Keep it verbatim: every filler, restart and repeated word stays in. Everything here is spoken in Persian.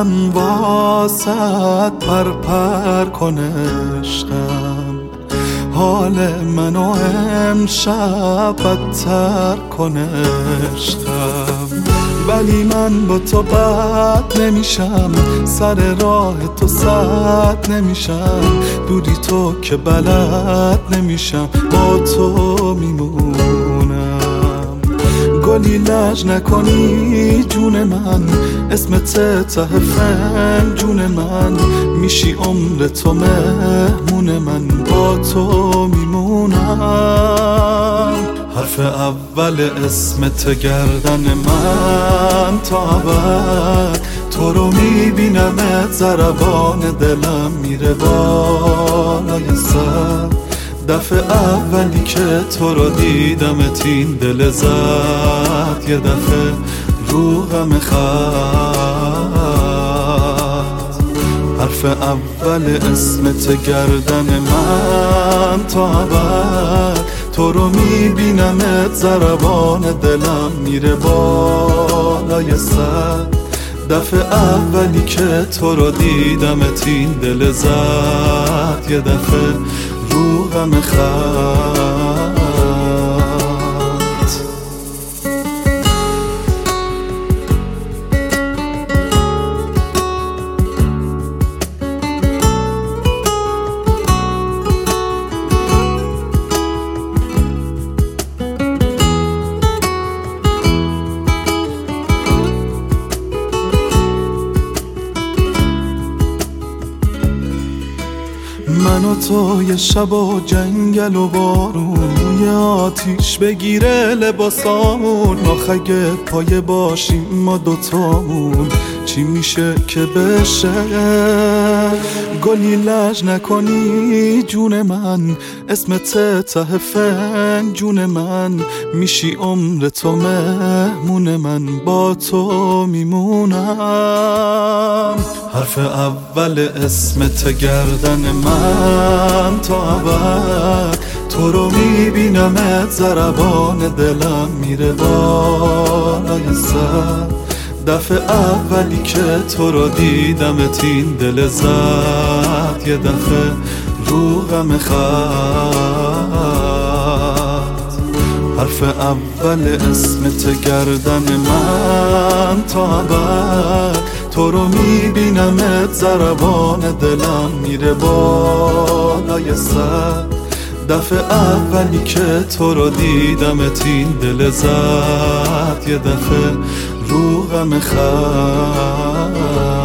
من واسط پر پر کنشتم، حال منو امشب بدتر کنشتم. ولی من با تو بد نمیشم، سر راه تو سد نمیشم، دوری تو که بلد نمیشم، با تو میمونم. گلی لج نکنی جون من، اسمت ته فنجون من، میشی عمر تو مهمون من، با تو میمونم. حرف اول اسمت گردن من تا ابد، تو رو میبینمت ضربان دلم میره بالای سر. دفعه اولی که تو رو دیدمت این دل زد یه دفعه رو غم خط. حرف اول اسمت گردن من تا ابد، تو رو میبینمت ضربان دلم میره بالای سر. دفعه اولی که تو رو دیدمت این دل زد یه دفعه رو غم خط. من و تو یه شب و جنگل و بارون، یه آتیش بگیره لباسامون، آخ اگه پایه باشیم ما دوتامون چی میشه که بشه. گلی لج نکنی جون من، اسمت ته فنجون من، میشی عمر تو مهمون من، با تو میمونم. حرف اول اسمت گردن من تا ابد، تو رو میبینمت ضربان دلم میره بالای سر. دفعه اولی که تو رو دیدمت این دل زد یه دفعه رو غم خط. حرف اول اسمت گردن من تا ابد، تو رو میبینمت ضربان دلم میره بالای سر. دفعه اولی که تو رو دیدمت این دل زد یه دفعه رو غم خط.